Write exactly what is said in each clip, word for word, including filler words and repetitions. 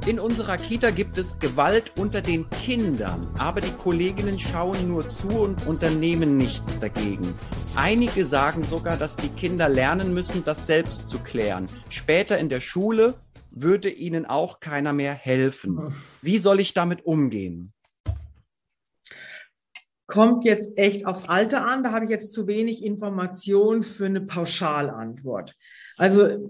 In unserer Kita gibt es Gewalt unter den Kindern, aber die Kolleginnen schauen nur zu und unternehmen nichts dagegen. Einige sagen sogar, dass die Kinder lernen müssen, das selbst zu klären. Später in der Schule würde ihnen auch keiner mehr helfen. Wie soll ich damit umgehen? Kommt jetzt echt aufs Alter an. Da habe ich jetzt zu wenig Information für eine Pauschalantwort. Also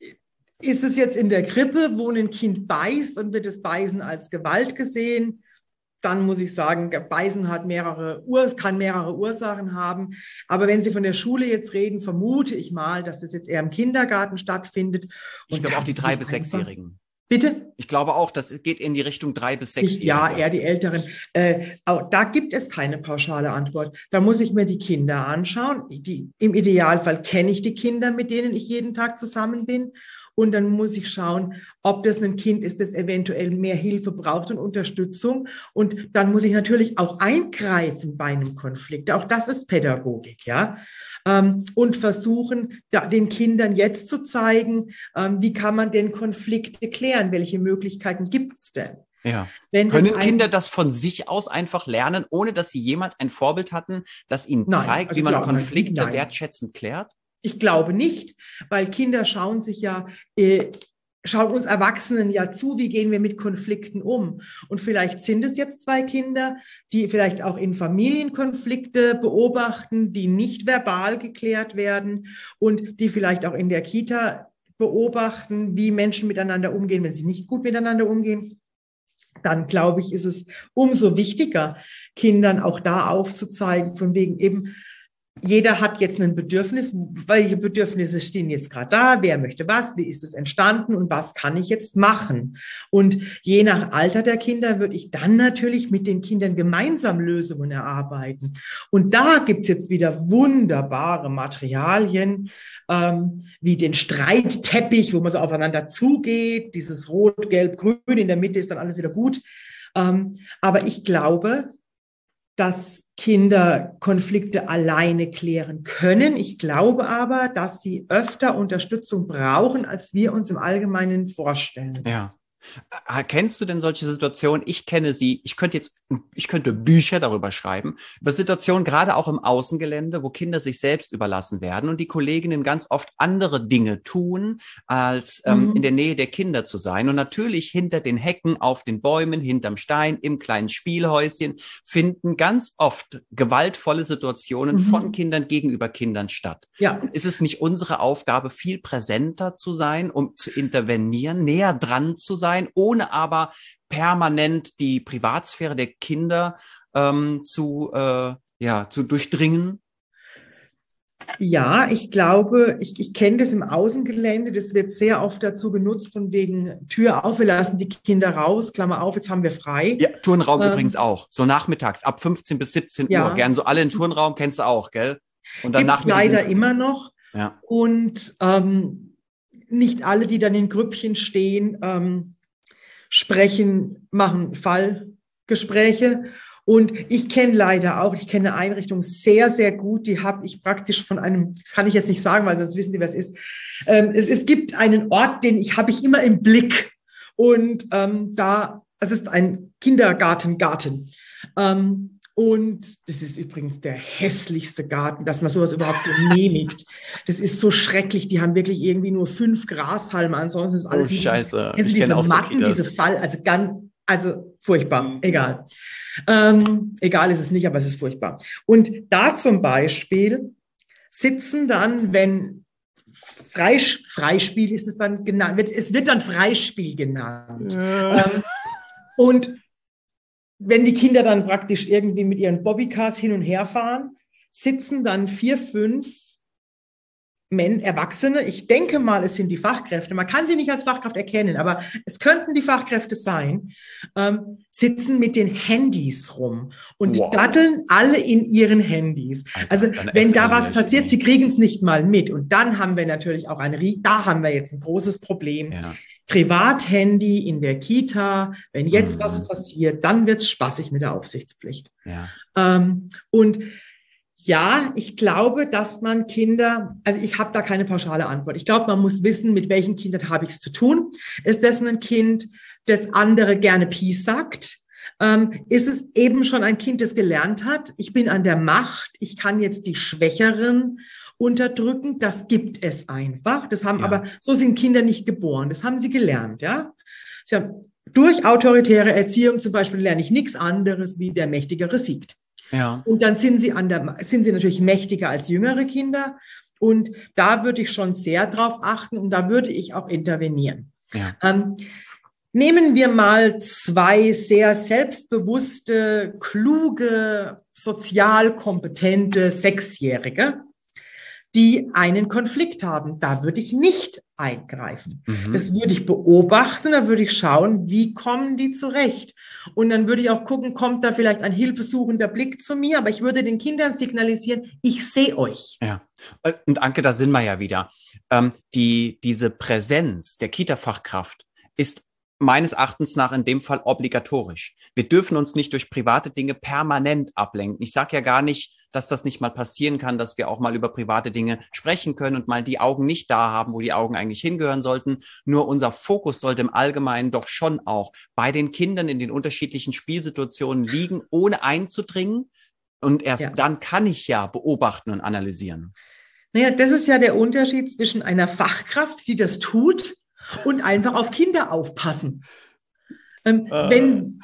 ist es jetzt in der Krippe, wo ein Kind beißt und wird das Beißen als Gewalt gesehen? Dann muss ich sagen, Beißen hat mehrere Urs- kann mehrere Ursachen haben. Aber wenn Sie von der Schule jetzt reden, vermute ich mal, dass das jetzt eher im Kindergarten stattfindet. Ich glaube auch die drei- bis sechsjährigen. Bitte? Ich glaube auch, das geht in die Richtung drei- bis sechsjährige. Ja, eher die Älteren. Äh, auch da gibt es keine pauschale Antwort. Da muss ich mir die Kinder anschauen. Die, im Idealfall kenne ich die Kinder, mit denen ich jeden Tag zusammen bin. Und dann muss ich schauen, ob das ein Kind ist, das eventuell mehr Hilfe braucht und Unterstützung. Und dann muss ich natürlich auch eingreifen bei einem Konflikt. Auch das ist Pädagogik, ja. Und versuchen, den Kindern jetzt zu zeigen, wie kann man denn Konflikte klären? Welche Möglichkeiten gibt es denn? Ja. Wenn Können ein, Kinder das von sich aus einfach lernen, ohne dass sie jemals ein Vorbild hatten, das ihnen nein, zeigt, also wie man klar, Konflikte nein. wertschätzend klärt? Ich glaube nicht, weil Kinder schauen sich ja, äh, schauen uns Erwachsenen ja zu, wie gehen wir mit Konflikten um. Und vielleicht sind es jetzt zwei Kinder, die vielleicht auch in Familienkonflikte beobachten, die nicht verbal geklärt werden und die vielleicht auch in der Kita beobachten, wie Menschen miteinander umgehen, wenn sie nicht gut miteinander umgehen. Dann glaube ich, ist es umso wichtiger, Kindern auch da aufzuzeigen, von wegen eben, jeder hat jetzt ein Bedürfnis. Welche Bedürfnisse stehen jetzt gerade da? Wer möchte was? Wie ist es entstanden? Und was kann ich jetzt machen? Und je nach Alter der Kinder würde ich dann natürlich mit den Kindern gemeinsam Lösungen erarbeiten. Und da gibt's jetzt wieder wunderbare Materialien, ähm, wie den Streitteppich, wo man so aufeinander zugeht. Dieses Rot, Gelb, Grün, in der Mitte ist dann alles wieder gut. Ähm, aber ich glaube, dass Kinder Konflikte alleine klären können. Ich glaube aber, dass sie öfter Unterstützung brauchen, als wir uns im Allgemeinen vorstellen. Ja. Kennst du denn solche Situationen? Ich kenne sie. Ich könnte jetzt, ich könnte Bücher darüber schreiben, über Situationen, gerade auch im Außengelände, wo Kinder sich selbst überlassen werden und die Kolleginnen ganz oft andere Dinge tun, als ähm, mhm. in der Nähe der Kinder zu sein. Und natürlich hinter den Hecken, auf den Bäumen, hinterm Stein, im kleinen Spielhäuschen finden ganz oft gewaltvolle Situationen mhm. von Kindern gegenüber Kindern statt. Ja. Ist es nicht unsere Aufgabe, viel präsenter zu sein, um zu intervenieren, näher dran zu sein, ohne aber permanent die Privatsphäre der Kinder ähm, zu, äh, ja, zu durchdringen? Ja, ich glaube, ich, ich kenne das im Außengelände, das wird sehr oft dazu genutzt, von wegen Tür auf, wir lassen die Kinder raus, Klammer auf, jetzt haben wir frei. Ja, Turnraum ähm, übrigens auch, so nachmittags, ab fünfzehn bis siebzehn ja. Uhr, gern so alle in Turnraum, kennst du auch, gell? Und dann Gibt's leider diesen... immer noch. Ja. Und ähm, nicht alle, die dann in Grüppchen stehen, ähm, sprechen, machen Fallgespräche. Und ich kenne leider auch, ich kenne eine Einrichtung sehr, sehr gut, die habe ich praktisch von einem, das kann ich jetzt nicht sagen, weil sonst wissen die, wer es ist. Ähm, es, es gibt einen Ort, den ich habe ich immer im Blick. Und ähm, da, es ist ein Kindergartengarten. Ähm, und das ist übrigens der hässlichste Garten, dass man sowas überhaupt genehmigt. Das ist so schrecklich. Die haben wirklich irgendwie nur fünf Grashalme, ansonsten ist alles. Oh, Scheiße. Diese, diese Matten, so diese Fall, also ganz, also furchtbar. Mhm. Egal. Ähm, egal ist es nicht, aber es ist furchtbar. Und da zum Beispiel sitzen dann, wenn Freisch, Freispiel ist es dann genannt, wird, es wird dann Freispiel genannt. Ja. Ähm, und wenn die Kinder dann praktisch irgendwie mit ihren Bobbycars hin und her fahren, sitzen dann vier, fünf Men, Erwachsene, ich denke mal, es sind die Fachkräfte, man kann sie nicht als Fachkraft erkennen, aber es könnten die Fachkräfte sein, ähm, sitzen mit den Handys rum und wow. daddeln alle in ihren Handys. Alter, also wenn da was passiert, sie kriegen es nicht mal mit. Und dann haben wir natürlich auch ein, da haben wir jetzt ein großes Problem. Ja. Privathandy in der Kita, wenn jetzt mhm. was passiert, dann wird's spaßig mit der Aufsichtspflicht. Ja. Ähm, und Ja, ich glaube, dass man Kinder, also ich habe da keine pauschale Antwort. Ich glaube, man muss wissen, mit welchen Kindern habe ich es zu tun. Ist das ein Kind, das andere gerne Peace sagt? Ähm, ist es eben schon ein Kind, das gelernt hat, ich bin an der Macht, ich kann jetzt die Schwächeren unterdrücken? Das gibt es einfach. Das haben Ja. aber, so sind Kinder nicht geboren. Das haben sie gelernt, ja. Sie haben, durch autoritäre Erziehung zum Beispiel lerne ich nichts anderes, wie der Mächtigere siegt. Ja. Und dann sind sie an der, sind sie natürlich mächtiger als jüngere Kinder. Und da würde ich schon sehr drauf achten und da würde ich auch intervenieren. Ja. Ähm, nehmen wir mal zwei sehr selbstbewusste, kluge, sozial kompetente Sechsjährige, die einen Konflikt haben. Da würde ich nicht eingreifen. Mhm. Das würde ich beobachten, da würde ich schauen, wie kommen die zurecht. Und dann würde ich auch gucken, kommt da vielleicht ein hilfesuchender Blick zu mir, aber ich würde den Kindern signalisieren, ich sehe euch. Ja, und Anke, da sind wir ja wieder. Ähm, die, diese Präsenz der Kita-Fachkraft ist meines Erachtens nach in dem Fall obligatorisch. Wir dürfen uns nicht durch private Dinge permanent ablenken. Ich sage ja gar nicht, dass das nicht mal passieren kann, dass wir auch mal über private Dinge sprechen können und mal die Augen nicht da haben, wo die Augen eigentlich hingehören sollten. Nur unser Fokus sollte im Allgemeinen doch schon auch bei den Kindern in den unterschiedlichen Spielsituationen liegen, ohne einzudringen. Und erst ja. dann kann ich ja beobachten und analysieren. Naja, das ist ja der Unterschied zwischen einer Fachkraft, die das tut, und einfach auf Kinder aufpassen. Ähm, äh. Wenn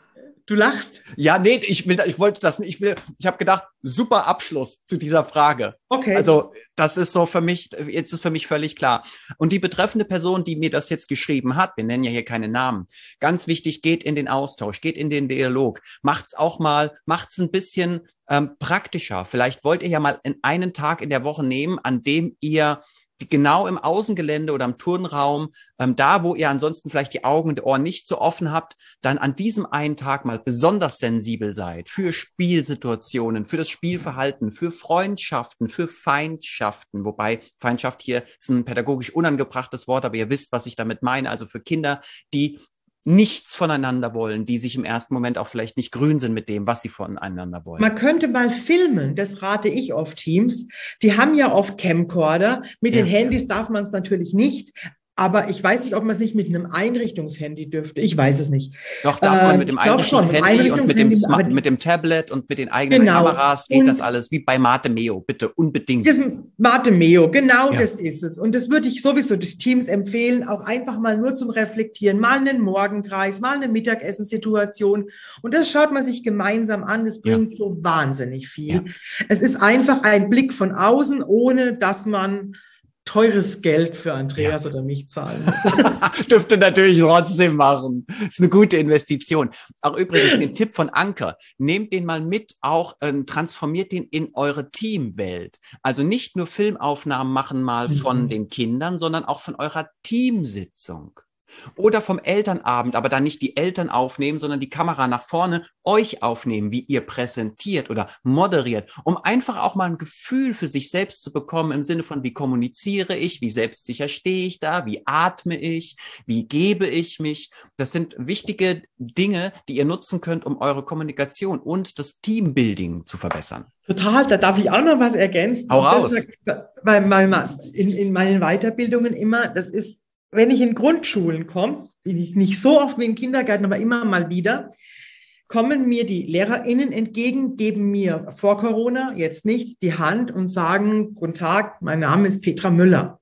du lachst. Ja, nee, ich will, ich wollte das nicht, ich will, ich habe gedacht, super Abschluss zu dieser Frage. Okay. Also, das ist so für mich, jetzt ist für mich völlig klar. Und die betreffende Person, die mir das jetzt geschrieben hat, wir nennen ja hier keine Namen, ganz wichtig, geht in den Austausch, geht in den Dialog, macht's auch mal, macht's ein bisschen ähm, praktischer. Vielleicht wollt ihr ja mal in einen Tag in der Woche nehmen, an dem ihr genau im Außengelände oder im Turnraum, ähm, da, wo ihr ansonsten vielleicht die Augen und Ohren nicht so offen habt, dann an diesem einen Tag mal besonders sensibel seid für Spielsituationen, für das Spielverhalten, für Freundschaften, für Feindschaften, wobei Feindschaft hier ist ein pädagogisch unangebrachtes Wort, aber ihr wisst, was ich damit meine, also für Kinder, die nichts voneinander wollen, die sich im ersten Moment auch vielleicht nicht grün sind mit dem, was sie voneinander wollen. Man könnte mal filmen, das rate ich oft Teams. Die haben ja oft Camcorder. Mit ja. den Handys darf man es natürlich nicht. Aber ich weiß nicht, ob man es nicht mit einem Einrichtungshandy dürfte. Ich weiß es nicht. Doch, darf man mit dem Einrichtungshandy und mit dem, Smart, mit dem Tablet und mit den eigenen genau. Kameras geht und das alles wie bei Mate Meo. Bitte unbedingt. Das Mate Meo, genau ja. das ist es. Und das würde ich sowieso den Teams empfehlen, auch einfach mal nur zum Reflektieren. Mal einen Morgenkreis, mal eine Mittagessensituation. Und das schaut man sich gemeinsam an. Das bringt ja. so wahnsinnig viel. Ja. Es ist einfach ein Blick von außen, ohne dass man teures Geld für Andreas ja. oder mich zahlen. Dürfte natürlich trotzdem machen. Ist eine gute Investition. Auch übrigens den Tipp von Anke, nehmt den mal mit, auch ähm, transformiert den in eure Teamwelt. Also nicht nur Filmaufnahmen machen mal mhm. von den Kindern, sondern auch von eurer Teamsitzung. Oder vom Elternabend, aber dann nicht die Eltern aufnehmen, sondern die Kamera nach vorne euch aufnehmen, wie ihr präsentiert oder moderiert, um einfach auch mal ein Gefühl für sich selbst zu bekommen im Sinne von, wie kommuniziere ich, wie selbstsicher stehe ich da, wie atme ich, wie gebe ich mich. Das sind wichtige Dinge, die ihr nutzen könnt, um eure Kommunikation und das Teambuilding zu verbessern. Total, da darf ich auch noch was ergänzen. Hau raus. Bei, bei, in, in meinen Weiterbildungen immer, das ist, wenn ich in Grundschulen komme, nicht so oft wie in Kindergärten, aber immer mal wieder, kommen mir die LehrerInnen entgegen, geben mir vor Corona, jetzt nicht, die Hand und sagen, guten Tag, mein Name ist Petra Müller.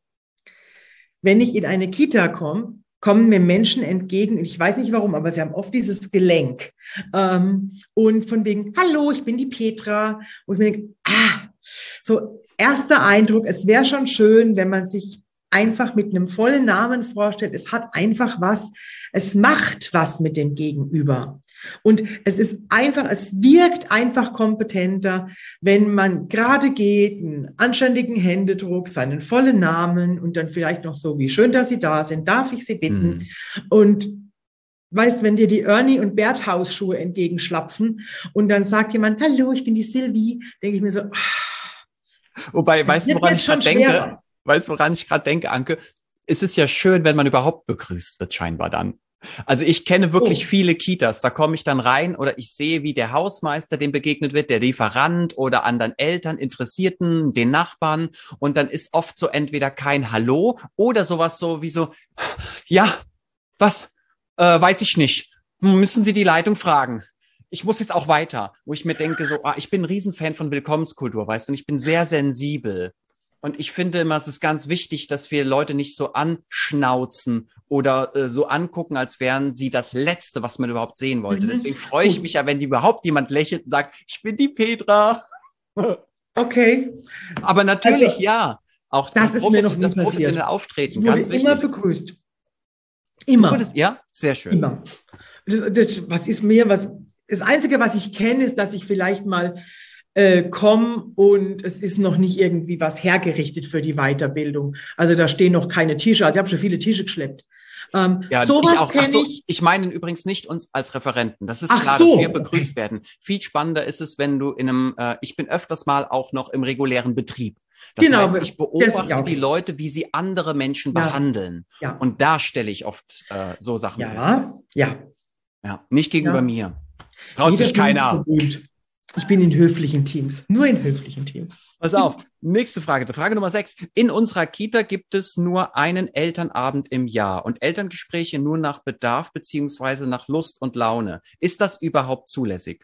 Wenn ich in eine Kita komme, kommen mir Menschen entgegen, ich weiß nicht warum, aber sie haben oft dieses Gelenk. Ähm, und von wegen, hallo, ich bin die Petra. Und ich mir denke, ah, so erster Eindruck, es wäre schon schön, wenn man sich einfach mit einem vollen Namen vorstellt. Es hat einfach was, es macht was mit dem Gegenüber. Und es ist einfach, es wirkt einfach kompetenter, wenn man gerade geht, einen anständigen Händedruck, seinen vollen Namen und dann vielleicht noch so, wie schön, dass Sie da sind, darf ich Sie bitten? Mhm. Und weißt, wenn dir die Ernie- und Bert-Hausschuhe entgegenschlapfen und dann sagt jemand, hallo, ich bin die Sylvie, denke ich mir so, ah, wobei, weißt du, woran ich gerade denke? Weißt du, woran ich gerade denke, Anke? Es ist ja schön, wenn man überhaupt begrüßt wird, scheinbar dann. Also ich kenne wirklich Oh. viele Kitas. Da komme ich dann rein oder ich sehe, wie der Hausmeister dem begegnet wird, der Lieferant oder anderen Eltern, Interessierten, den Nachbarn. Und dann ist oft so entweder kein Hallo oder sowas so wie so, ja, was? Äh, weiß ich nicht. Müssen Sie die Leitung fragen. Ich muss jetzt auch weiter. Wo ich mir denke so, ah, ich bin ein Riesenfan von Willkommenskultur, weißt du, und ich bin sehr sensibel. Und ich finde immer, es ist ganz wichtig, dass wir Leute nicht so anschnauzen oder äh, so angucken, als wären sie das Letzte, was man überhaupt sehen wollte. Mhm. Deswegen freue ich mich ja, wenn die überhaupt jemand lächelt und sagt, ich bin die Petra. Okay. Aber natürlich, Also, ja. Auch das die ist mir noch Profes- nie das professionelle passiert. Auftreten, Ich wurde ganz immer wichtig. begrüßt. Du Immer. wurdest, ja, sehr schön. Immer. Das, das, was ist mir, was, das Einzige, was ich kenne, ist, dass ich vielleicht mal äh, komme und es ist noch nicht irgendwie was hergerichtet für die Weiterbildung. Also da stehen noch keine Tische. Also ich habe schon viele Tische geschleppt. Ähm, Ja, sowas ich auch. Ach kenne so, ich. ich meine übrigens nicht uns als Referenten. Das ist Ach klar, so, dass wir begrüßt okay. werden. Viel spannender ist es, wenn du in einem, äh, ich bin öfters mal auch noch im regulären Betrieb. Das Genau, heißt, ich das- beobachte ja, okay. die Leute, wie sie andere Menschen Ja. behandeln. Ja. Und da stelle ich oft äh, so Sachen fest. Ja, ja. Ja, nicht gegenüber Ja. mir. Traut Jeder sich bin keiner. berühmt. Ich bin in höflichen Teams. Nur in höflichen Teams. Pass auf. Nächste Frage. Frage Nummer sechs. In unserer Kita gibt es nur einen Elternabend im Jahr und Elterngespräche nur nach Bedarf beziehungsweise nach Lust und Laune. Ist das überhaupt zulässig?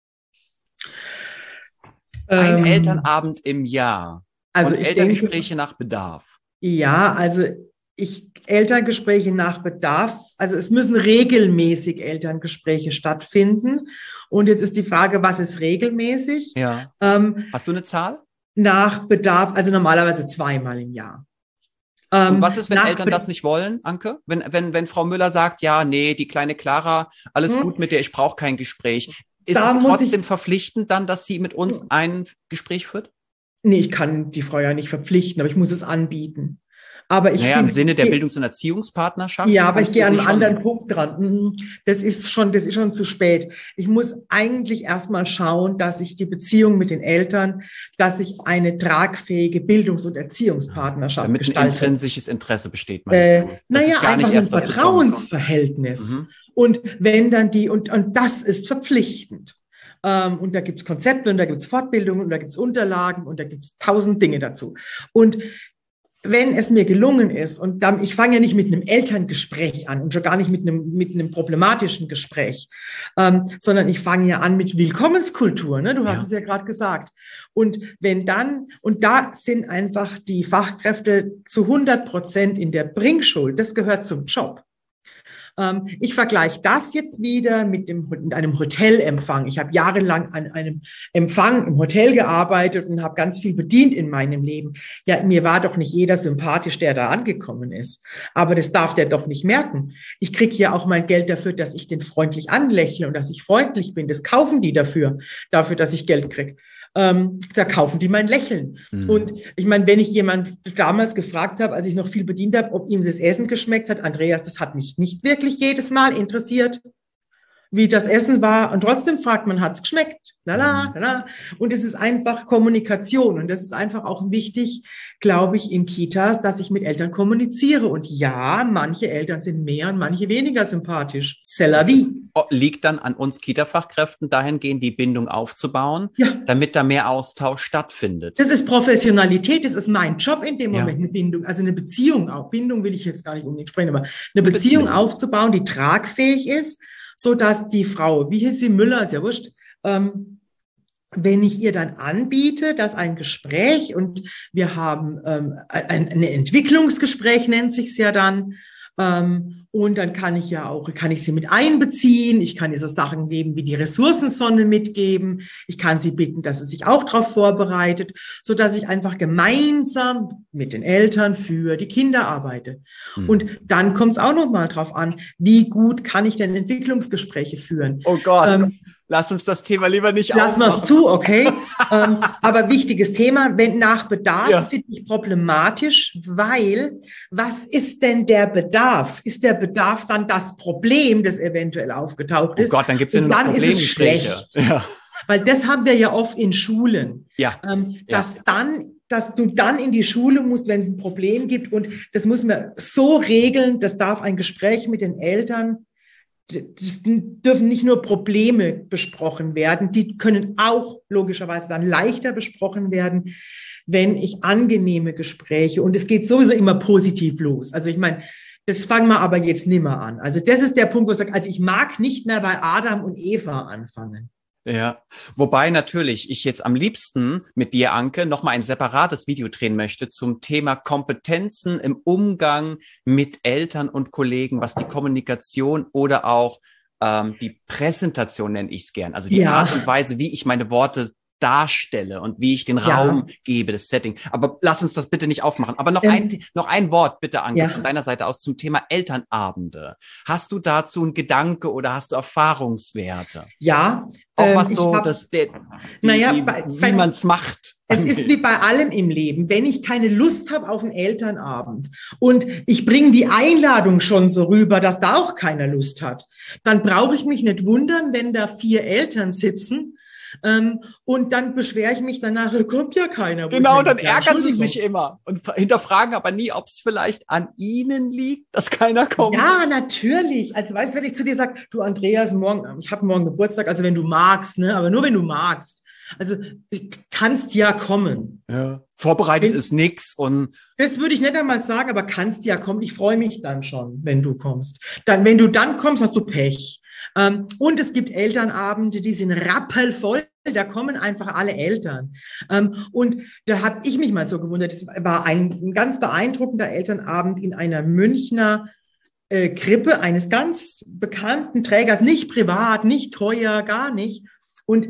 Ein Ähm, Elternabend im Jahr also und ich Elterngespräche denke, nach Bedarf. ja, also ich Elterngespräche nach Bedarf, also es müssen regelmäßig Elterngespräche stattfinden. Und jetzt ist die Frage, was ist regelmäßig? Ja. Ähm, Hast du eine Zahl? nach Bedarf, also normalerweise zweimal im Jahr. Ähm, Und was ist, wenn nach Eltern Be- das nicht wollen, Anke? Wenn, wenn, wenn Frau Müller sagt, ja, nee, die kleine Clara, alles Hm. gut mit der, ich brauche kein Gespräch. Ist Da es muss trotzdem ich- verpflichtend dann, dass sie mit uns ein Gespräch führt? Nee, ich kann die Frau ja nicht verpflichten, aber ich muss es anbieten. Aber ich Naja, im finde, Sinne der Bildungs- und Erziehungspartnerschaft. ja, aber ich kannst gehe du an sie einen schon- anderen Punkt dran. Mhm. Das ist schon, das ist schon zu spät. Ich muss eigentlich erstmal schauen, dass ich die Beziehung mit den Eltern, dass ich eine tragfähige Bildungs- und Erziehungspartnerschaft Damit ein gestalte. intrinsisches Interesse besteht. Äh, meinst du? Dass naja, es gar einfach nicht ein erst dazu kommt. Vertrauensverhältnis. Mhm. Und wenn dann die, und, und das ist verpflichtend. Ähm, und da gibt's Konzepte und da gibt's Fortbildungen und da gibt's Unterlagen und da gibt's tausend Dinge dazu. Und wenn es mir gelungen ist, und dann, ich fange ja nicht mit einem Elterngespräch an und schon gar nicht mit einem, mit einem problematischen Gespräch, ähm, sondern ich fange ja an mit Willkommenskultur, ne? Du hast Ja. es ja gerade gesagt. Und wenn dann, und da sind einfach die Fachkräfte zu hundert Prozent in der Bringschuld, das gehört zum Job. Ähm, ich vergleiche das jetzt wieder mit, dem, mit einem Hotelempfang. Ich habe jahrelang an einem Empfang im Hotel gearbeitet und habe ganz viel bedient in meinem Leben. Ja, mir war doch nicht jeder sympathisch, der da angekommen ist. Aber das darf der doch nicht merken. Ich kriege ja auch mein Geld dafür, dass ich den freundlich anlächle und dass ich freundlich bin. Das kaufen die dafür, dafür, dass ich Geld kriege. Ähm, da kaufen die mein Lächeln. Mhm. Und ich meine, wenn ich jemand damals gefragt habe, als ich noch viel bedient habe, ob ihm das Essen geschmeckt hat, Andreas, das hat mich nicht wirklich jedes Mal interessiert, wie das Essen war. Und trotzdem fragt man, hat's geschmeckt? Lala, lala. Und es ist einfach Kommunikation. Und das ist einfach auch wichtig, glaube ich, in Kitas, dass ich mit Eltern kommuniziere. Und ja, manche Eltern sind mehr und manche weniger sympathisch. C'est la vie. Das liegt dann an uns Kita-Fachkräften, dahingehend die Bindung aufzubauen, Ja. damit da mehr Austausch stattfindet. Das ist Professionalität, das ist mein Job in dem Ja. Moment, eine Bindung, also eine Beziehung auch. Bindung will ich jetzt gar nicht unbedingt sprechen, aber eine Eine Beziehung, Beziehung. aufzubauen, die tragfähig ist, so dass die Frau, wie hieß sie, Müller, ist ja wurscht, ähm, wenn ich ihr dann anbiete, dass ein Gespräch und wir haben ähm, ein, ein Entwicklungsgespräch nennt sich's ja dann, ähm, und dann kann ich ja auch, kann ich sie mit einbeziehen. Ich kann ihr so Sachen geben wie die Ressourcensonne mitgeben. Ich kann sie bitten, dass sie sich auch darauf vorbereitet, so dass ich einfach gemeinsam mit den Eltern für die Kinder arbeite. Hm. Und dann kommt es auch noch mal drauf an, wie gut kann ich denn Entwicklungsgespräche führen? Oh Gott, Ähm, lass uns das Thema lieber nicht Lassen wir es aufmachen. zu, okay. ähm, aber wichtiges Thema, wenn nach Bedarf, Ja. finde ich problematisch, weil was ist denn der Bedarf? Ist der Bedarf dann das Problem, das eventuell aufgetaucht Oh ist? Gott, dann gibt's ja Und nur noch dann ist es Problemgespräche. schlecht. Ja. Weil das haben wir ja oft in Schulen, Ja. ähm, Ja. dass dann dass du dann in die Schule musst, wenn es ein Problem gibt. Und das muss man so regeln, das darf ein Gespräch mit den Eltern, das dürfen nicht nur Probleme besprochen werden, die können auch logischerweise dann leichter besprochen werden, wenn ich angenehme Gespräche, und es geht sowieso immer positiv los. Also ich meine, das fangen wir aber jetzt nimmer an. Also das ist der Punkt, wo ich sage, also ich mag nicht mehr bei Adam und Eva anfangen. Ja, wobei natürlich ich jetzt am liebsten mit dir, Anke, nochmal ein separates Video drehen möchte zum Thema Kompetenzen im Umgang mit Eltern und Kollegen, was die Kommunikation oder auch ähm, die Präsentation, nenne ich es gern, also die Ja. Art und Weise, wie ich meine Worte darstelle und wie ich den Ja. Raum gebe, das Setting. Aber lass uns das bitte nicht aufmachen. Aber noch Ähm, ein noch ein Wort bitte, Anke, ja. von deiner Seite aus zum Thema Elternabende. Hast du dazu einen Gedanke oder hast du Erfahrungswerte? Ja. Auch ähm, was ich so, hab- das, der, die, Naja, die, bei- wie bei- man es macht. Es ist wie bei allem im Leben. Wenn ich keine Lust habe auf einen Elternabend und ich bringe die Einladung schon so rüber, dass da auch keiner Lust hat, dann brauche ich mich nicht wundern, wenn da vier Eltern sitzen. Ähm, und dann beschwere ich mich danach, kommt ja keiner. Wo Genau, ich dann denke, ja, ärgern sie Entschuldigung. sich immer und hinterfragen aber nie, ob es vielleicht an ihnen liegt, dass keiner kommt. Ja, natürlich. Also weißt du, wenn ich zu dir sage, du Andreas, morgen, ich habe morgen Geburtstag, also wenn du magst, ne, aber nur wenn du magst. Also kannst ja kommen. Ja. Vorbereitet Wenn- ist nix und Das würde ich nicht einmal sagen, aber kannst ja kommen. Ich freue mich dann schon, wenn du kommst. Dann, wenn du dann kommst, hast du Pech. Ähm, und es gibt Elternabende, die sind rappelvoll. Da kommen einfach alle Eltern. Ähm, und da habe ich mich mal so gewundert. Es war ein ganz beeindruckender Elternabend in einer Münchner äh, Krippe eines ganz bekannten Trägers. Nicht privat, nicht teuer, gar nicht. Und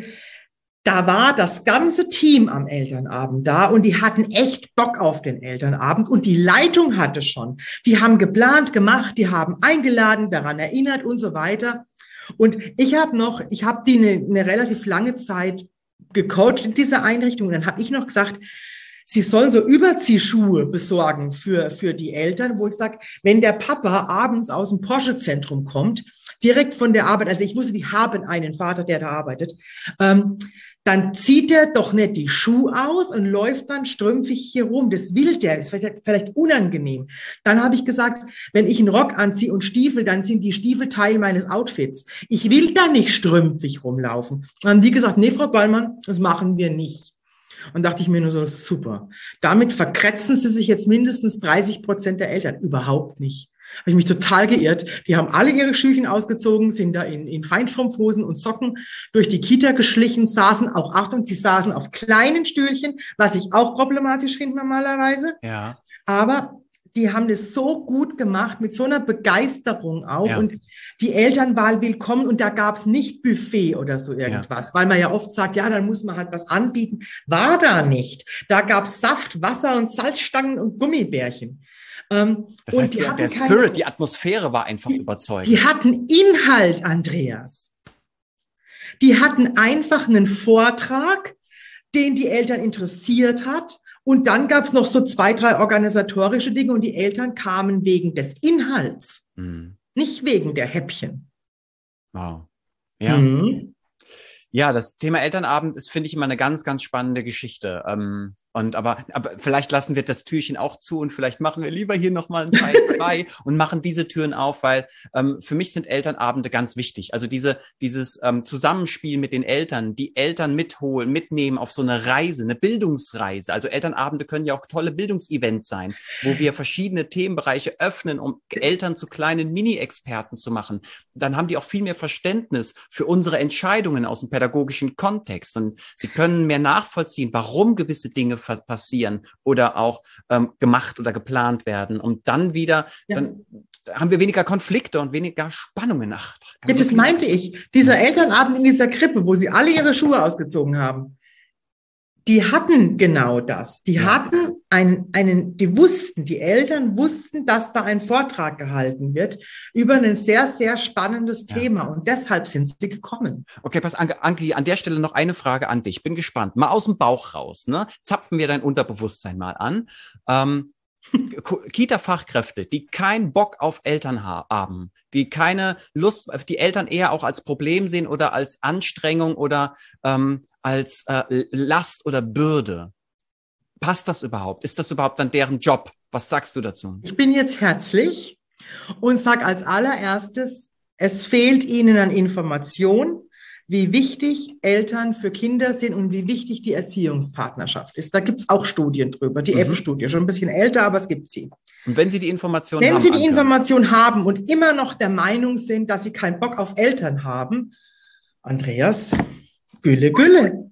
da war das ganze Team am Elternabend da und die hatten echt Bock auf den Elternabend und die Leitung hatte schon. Die haben geplant, gemacht, die haben eingeladen, daran erinnert und so weiter. Und ich habe noch, ich habe die eine, eine relativ lange Zeit gecoacht in dieser Einrichtung und dann habe ich noch gesagt, sie sollen so Überziehschuhe besorgen für, für die Eltern, wo ich sage, wenn der Papa abends aus dem Porsche-Zentrum kommt, direkt von der Arbeit, also ich wusste, die haben einen Vater, der da arbeitet, ähm, dann zieht er doch nicht die Schuhe aus und läuft dann strümpfig hier rum. Das will der, ist vielleicht, vielleicht unangenehm. Dann habe ich gesagt, wenn ich einen Rock anziehe und Stiefel, dann sind die Stiefel Teil meines Outfits. Ich will da nicht strümpfig rumlaufen. Dann haben die gesagt, nee, Frau Ballmann, das machen wir nicht. Und dachte ich mir nur so, super. Damit verkratzen sie sich jetzt mindestens dreißig Prozent der Eltern. Überhaupt nicht. Habe ich mich total geirrt. Die haben alle ihre Schüchen ausgezogen, sind da in, in Feinstrumpfhosen und Socken durch die Kita geschlichen, saßen auch, Achtung, sie saßen auf kleinen Stühlchen, was ich auch problematisch finde normalerweise. ja. Aber die haben das so gut gemacht, mit so einer Begeisterung auch. Ja. Und die Eltern waren willkommen und da gab es nicht Buffet oder so irgendwas, weil man ja oft sagt, ja, dann muss man halt was anbieten. War da nicht. Da gab es Saft, Wasser und Salzstangen und Gummibärchen. Ähm, Das und heißt, die der, hatten der keine- Spirit, die Atmosphäre war einfach überzeugend. Die hatten Inhalt, Andreas. Die hatten einfach einen Vortrag, den die Eltern interessiert hat. Und dann gab es noch so zwei, drei organisatorische Dinge und die Eltern kamen wegen des Inhalts, Mhm. nicht wegen der Häppchen. Wow. Ja. Mhm. Ja, das Thema Elternabend ist, finde ich, immer eine ganz, ganz spannende Geschichte. Ähm, und aber, aber vielleicht lassen wir das Türchen auch zu und vielleicht machen wir lieber hier nochmal einen Teil zwei und machen diese Türen auf, weil ähm, für mich sind Elternabende ganz wichtig. Also diese dieses ähm, Zusammenspiel mit den Eltern, die Eltern mitholen, mitnehmen auf so eine Reise, eine Bildungsreise. Also Elternabende können ja auch tolle Bildungsevents sein, wo wir verschiedene Themenbereiche öffnen, um Eltern zu kleinen Mini-Experten zu machen. Dann haben die auch viel mehr Verständnis für unsere Entscheidungen aus dem pädagogischen Kontext und sie können mehr nachvollziehen, warum gewisse Dinge passieren oder auch ähm, gemacht oder geplant werden. Und dann wieder, Ja. dann haben wir weniger Konflikte und weniger Spannungen. Ach, Ja, das meinte ich. Dieser Elternabend in dieser Krippe, wo sie alle ihre Schuhe ausgezogen haben, die hatten genau das. Die Ja. hatten einen, einen, die wussten, die Eltern wussten, dass da ein Vortrag gehalten wird über ein sehr, sehr spannendes Ja. Thema. Und deshalb sind sie gekommen. Okay, pass, Anke, Anke, an der Stelle noch eine Frage an dich. Bin gespannt. Mal aus dem Bauch raus, ne? Zapfen wir dein Unterbewusstsein mal an. Ähm, Kita-Fachkräfte, die keinen Bock auf Eltern ha- haben, die keine Lust, die Eltern eher auch als Problem sehen oder als Anstrengung oder ähm, als äh, Last oder Bürde. Passt das überhaupt? Ist das überhaupt dann deren Job? Was sagst du dazu? Ich bin jetzt herzlich und sage als allererstes, es fehlt Ihnen an Information, wie wichtig Eltern für Kinder sind und wie wichtig die Erziehungspartnerschaft ist. Da gibt's auch Studien drüber, die Mhm. E F-Studie, schon ein bisschen älter, aber es gibt sie. Und wenn Sie die Information Wenn haben, Sie die Anke, Information haben und immer noch der Meinung sind, dass Sie keinen Bock auf Eltern haben, Andreas, Gülle, Gülle.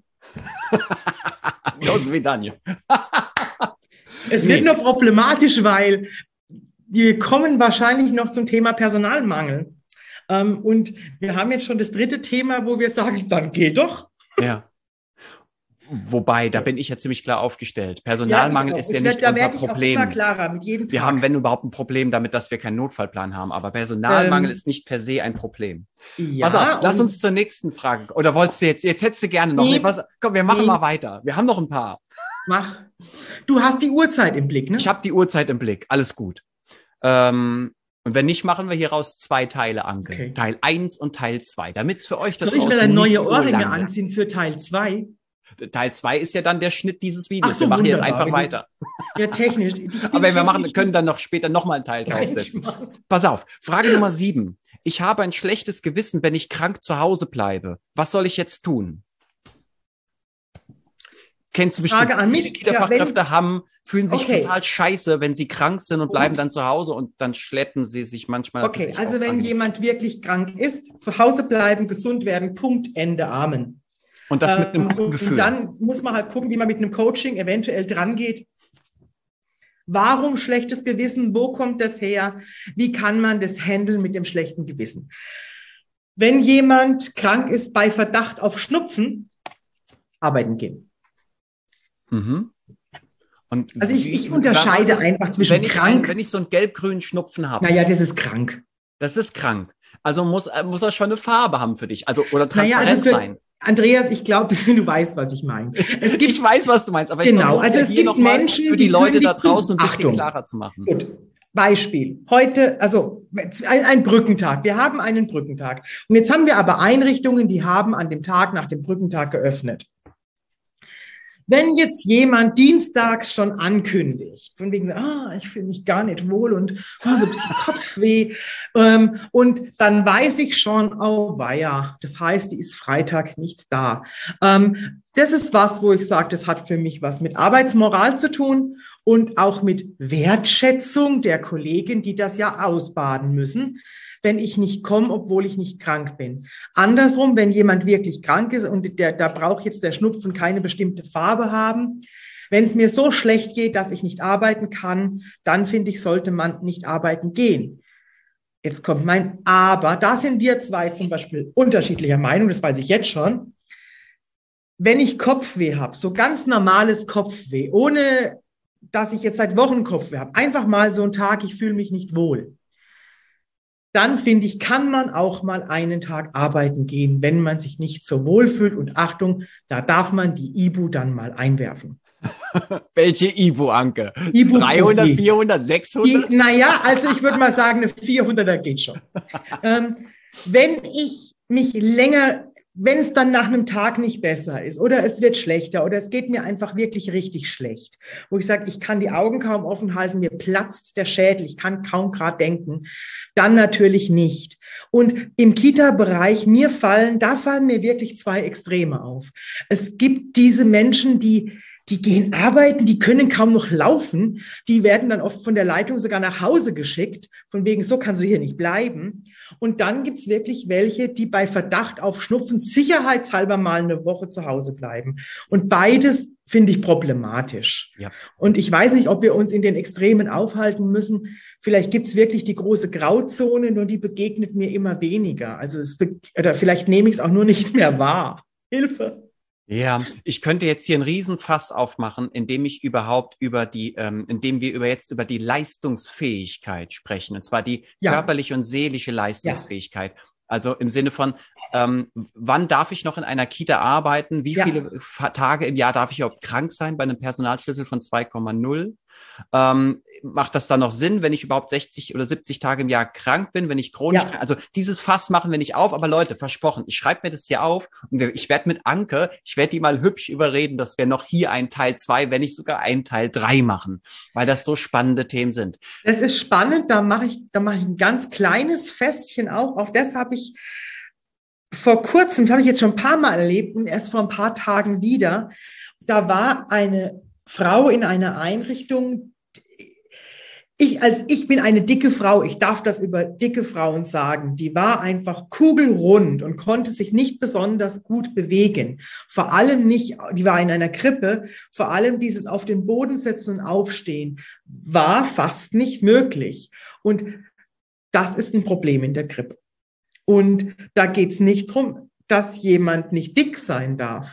Los wie Daniel. Es Nee. wird nur problematisch, weil wir kommen wahrscheinlich noch zum Thema Personalmangel. Ähm, und wir haben jetzt schon das dritte Thema, wo wir sagen, dann geh doch. Ja. Wobei, da bin ich ja ziemlich klar aufgestellt. Personalmangel Ja, ich auch. ist ja Ich nicht werd- da unser werd ich auch Problem. immer klarer mit jedem Wir Tag. haben, wenn überhaupt, ein Problem damit, dass wir keinen Notfallplan haben. Aber Personalmangel Ähm, ist nicht per se ein Problem. Ja, Pass auf, lass und- uns zur nächsten Frage. Oder wolltest du jetzt, jetzt hättest du gerne noch. Nee. Nee, pass, komm, wir machen Nee. mal weiter. Wir haben noch ein paar. Mach. Du hast die Uhrzeit im Blick, ne? Ich habe die Uhrzeit im Blick. Alles gut. Ähm, und wenn nicht, machen wir hieraus zwei Teile, Anke. Okay. Teil eins und Teil zwei. Damit es für euch da Soll ich mir draußen dann neue nicht so Ohrringe lang wird. anziehen für Teil zwei? Teil zwei ist ja dann der Schnitt dieses Videos. Ach so, wir machen jetzt wunderbar. einfach Wenn weiter. Ja, technisch. Ich bin Aber wir machen, technisch können dann noch später nochmal einen Teil draufsetzen. Pass auf, Frage Nummer sieben. Ich habe ein schlechtes Gewissen, wenn ich krank zu Hause bleibe. Was soll ich jetzt tun? Kennst du bestimmt. Frage an mich. Viele Kita-Fachkräfte Ja, haben, fühlen sich Okay. total scheiße, wenn sie krank sind und bleiben Und? dann zu Hause und dann schleppen sie sich manchmal. Okay, wirklich also auch wenn an. jemand wirklich krank ist, zu Hause bleiben, gesund werden, Punkt, Ende, Amen. Und das mit einem Ähm, guten und Gefühl. dann muss man halt gucken, wie man mit einem Coaching eventuell dran geht. Warum schlechtes Gewissen? Wo kommt das her? Wie kann man das handeln mit dem schlechten Gewissen? Wenn jemand krank ist bei Verdacht auf Schnupfen, arbeiten gehen. Mhm. Und Also ich- wie- ich unterscheide was ist, einfach zwischen wenn ich krank- Ein, wenn ich so einen gelb-grünen Schnupfen habe, Naja, das ist krank. das ist krank. Also muss, äh, muss er schon eine Farbe haben für dich. Also, oder Naja, transparent also für, sein. Andreas, ich glaube, du weißt, was ich meine. Es gibt Ich weiß, was du meinst, aber Genau, ich versuche also ja es hier gibt nochmal Menschen, für die, die Leute da kündigen- draußen ein bisschen Achtung. klarer zu machen. Gut. Beispiel. Heute, also ein, ein Brückentag. Wir haben einen Brückentag. Und jetzt haben wir aber Einrichtungen, die haben an dem Tag nach dem Brückentag geöffnet. Wenn jetzt jemand dienstags schon ankündigt, von wegen, ah, ich fühle mich gar nicht wohl und ah, so ein bisschen Kopfweh, ähm, und dann weiß ich schon, oh weia, das heißt, die ist Freitag nicht da. Ähm, das ist was, wo ich sage, das hat für mich was mit Arbeitsmoral zu tun und auch mit Wertschätzung der Kollegen, die das ja ausbaden müssen, wenn ich nicht komme, obwohl ich nicht krank bin. Andersrum, wenn jemand wirklich krank ist und der, da braucht jetzt der Schnupfen keine bestimmte Farbe haben, wenn es mir so schlecht geht, dass ich nicht arbeiten kann, dann finde ich, sollte man nicht arbeiten gehen. Jetzt kommt mein Aber. Da sind wir zwei zum Beispiel unterschiedlicher Meinung, das weiß ich jetzt schon. Wenn ich Kopfweh habe, so ganz normales Kopfweh, ohne dass ich jetzt seit Wochen Kopfweh habe, einfach mal so einen Tag, ich fühle mich nicht wohl, dann finde ich, kann man auch mal einen Tag arbeiten gehen, wenn man sich nicht so wohl fühlt. Und Achtung, da darf man die Ibu dann mal einwerfen. Welche Ibu, Anke? Ibuprofen. dreihundert, vierhundert, sechshundert? Die, naja, also ich würde mal sagen, eine vierhunderter geht schon. ähm, wenn ich mich länger, wenn es dann nach einem Tag nicht besser ist oder es wird schlechter oder es geht mir einfach wirklich richtig schlecht, wo ich sage, ich kann die Augen kaum offen halten, mir platzt der Schädel, ich kann kaum gerade denken, dann natürlich nicht. Und im Kita-Bereich, mir fallen, da fallen mir wirklich zwei Extreme auf. Es gibt diese Menschen, die Die gehen arbeiten, die können kaum noch laufen. Die werden dann oft von der Leitung sogar nach Hause geschickt. Von wegen, so kannst du hier nicht bleiben. Und dann gibt's wirklich welche, die bei Verdacht auf Schnupfen sicherheitshalber mal eine Woche zu Hause bleiben. Und beides finde ich problematisch. Ja. Und ich weiß nicht, ob wir uns in den Extremen aufhalten müssen. Vielleicht gibt's wirklich die große Grauzone, nur die begegnet mir immer weniger. Also es, oder vielleicht nehme ich es auch nur nicht mehr wahr. Hilfe. Ja, ich könnte jetzt hier einen Riesenfass aufmachen, indem ich überhaupt über die, ähm, indem wir über jetzt über die Leistungsfähigkeit sprechen, und zwar die Ja. körperliche und seelische Leistungsfähigkeit. Also im Sinne von, ähm, wann darf ich noch in einer Kita arbeiten? Wie Ja. viele Tage im Jahr darf ich überhaupt krank sein bei einem Personalschlüssel von zwei Komma null? Ähm, macht das dann noch Sinn, wenn ich überhaupt sechzig oder siebzig Tage im Jahr krank bin, wenn ich chronisch Ja. krank, also dieses Fass machen wir nicht auf, aber Leute, versprochen, ich schreibe mir das hier auf und wir, ich werde mit Anke, ich werde die mal hübsch überreden, dass wir noch hier einen Teil zwei, wenn nicht sogar einen Teil drei machen, weil das so spannende Themen sind. Das ist spannend, da mache ich, da mache ich ein ganz kleines Festchen auch, auf das habe ich vor kurzem, das habe ich jetzt schon ein paar Mal erlebt und erst vor ein paar Tagen wieder, da war eine Frau in einer Einrichtung. Ich, als ich bin eine dicke Frau, ich darf das über dicke Frauen sagen, die war einfach kugelrund und konnte sich nicht besonders gut bewegen. Vor allem nicht, die war in einer Krippe, vor allem dieses auf den Boden setzen und aufstehen war fast nicht möglich. Und das ist ein Problem in der Krippe. Und da geht's nicht drum, dass jemand nicht dick sein darf.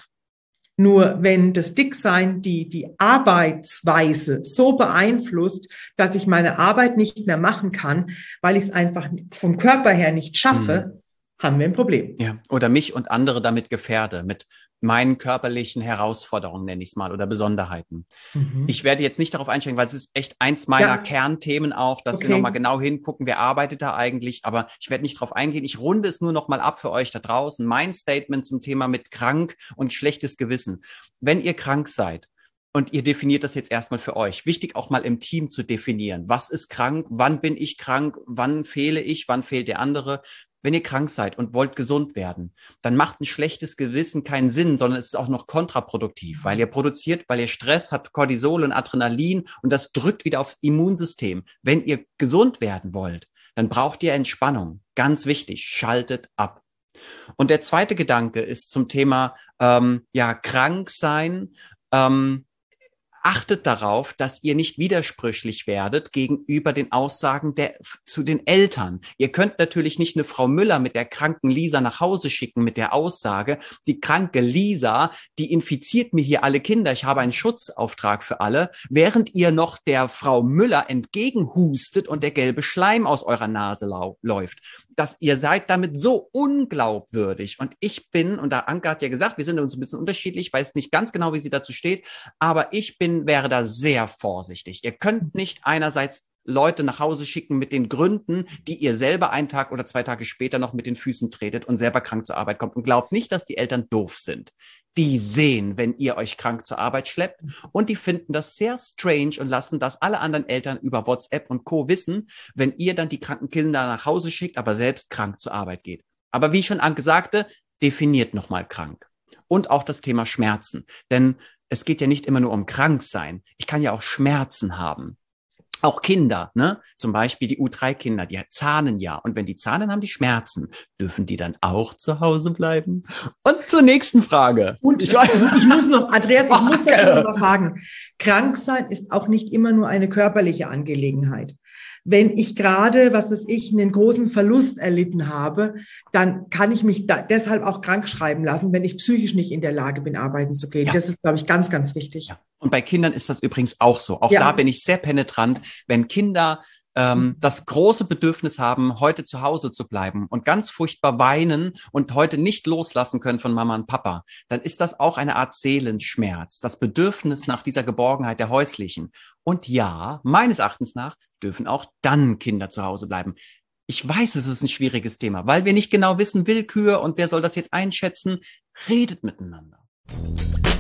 Nur wenn das Dicksein die, die Arbeitsweise so beeinflusst, dass ich meine Arbeit nicht mehr machen kann, weil ich es einfach vom Körper her nicht schaffe, mhm. haben wir ein Problem. Ja, oder mich und andere damit gefährde, mit meinen körperlichen Herausforderungen, nenne ich es mal, oder Besonderheiten. Mhm. Ich werde jetzt nicht darauf einsteigen, weil es ist echt eins meiner ja. Kernthemen auch, dass okay. wir nochmal genau hingucken, wer arbeitet da eigentlich, aber ich werde nicht darauf eingehen. Ich runde es nur noch mal ab für euch da draußen. Mein Statement zum Thema mit krank und schlechtes Gewissen. Wenn ihr krank seid, und ihr definiert das jetzt erstmal für euch. Wichtig auch mal im Team zu definieren. Was ist krank? Wann bin ich krank? Wann fehle ich? Wann fehlt der andere? Wenn ihr krank seid und wollt gesund werden, dann macht ein schlechtes Gewissen keinen Sinn, sondern es ist auch noch kontraproduktiv, weil ihr produziert, weil ihr Stress habt, Cortisol und Adrenalin und das drückt wieder aufs Immunsystem. Wenn ihr gesund werden wollt, dann braucht ihr Entspannung. Ganz wichtig, schaltet ab. Und der zweite Gedanke ist zum Thema ähm, ja krank sein. Ähm, Achtet darauf, dass ihr nicht widersprüchlich werdet gegenüber den Aussagen der, zu den Eltern. Ihr könnt natürlich nicht eine Frau Müller mit der kranken Lisa nach Hause schicken mit der Aussage, die kranke Lisa, die infiziert mir hier alle Kinder, ich habe einen Schutzauftrag für alle, während ihr noch der Frau Müller entgegenhustet und der gelbe Schleim aus eurer Nase lau- läuft. Dass ihr seid damit so unglaubwürdig. Und ich bin, und da Anke hat ja gesagt, wir sind uns ein bisschen unterschiedlich, ich weiß nicht ganz genau, wie sie dazu steht, aber ich bin wäre da sehr vorsichtig. Ihr könnt nicht einerseits Leute nach Hause schicken mit den Gründen, die ihr selber einen Tag oder zwei Tage später noch mit den Füßen tretet und selber krank zur Arbeit kommt. Und glaubt nicht, dass die Eltern doof sind. Die sehen, wenn ihr euch krank zur Arbeit schleppt und die finden das sehr strange und lassen das alle anderen Eltern über WhatsApp und Co. wissen, wenn ihr dann die kranken Kinder nach Hause schickt, aber selbst krank zur Arbeit geht. Aber wie schon Anke sagte, definiert nochmal krank. Und auch das Thema Schmerzen. Denn es geht ja nicht immer nur um Kranksein. Ich kann ja auch Schmerzen haben. Auch Kinder, ne? Zum Beispiel die U drei Kinder, die zahnen ja. Und wenn die zahnen, haben die Schmerzen. Dürfen die dann auch zu Hause bleiben? Und zur nächsten Frage. Und ich, ich muss noch, Andreas, ich muss dazu noch sagen, Kranksein ist auch nicht immer nur eine körperliche Angelegenheit. Wenn ich gerade, was weiß ich, einen großen Verlust erlitten habe, dann kann ich mich da deshalb auch krank schreiben lassen, wenn ich psychisch nicht in der Lage bin, arbeiten zu gehen. Ja. Das ist, glaube ich, ganz, ganz wichtig. Ja. Und bei Kindern ist das übrigens auch so. Auch ja. da bin ich sehr penetrant, wenn Kinder ähm, das große Bedürfnis haben, heute zu Hause zu bleiben und ganz furchtbar weinen und heute nicht loslassen können von Mama und Papa, dann ist das auch eine Art Seelenschmerz, das Bedürfnis nach dieser Geborgenheit der häuslichen. Und ja, meines Erachtens nach dürfen auch dann Kinder zu Hause bleiben. Ich weiß, es ist ein schwieriges Thema, weil wir nicht genau wissen, Willkür und wer soll das jetzt einschätzen. Redet miteinander.